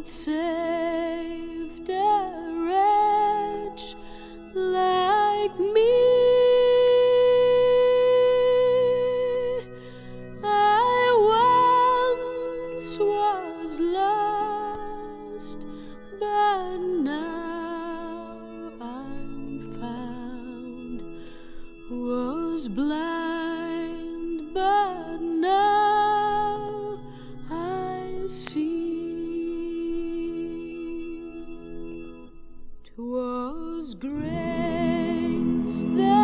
that saved a wretch like me. I once was lost, but now I'm found. Was blind, but now I see. 'Twas grace that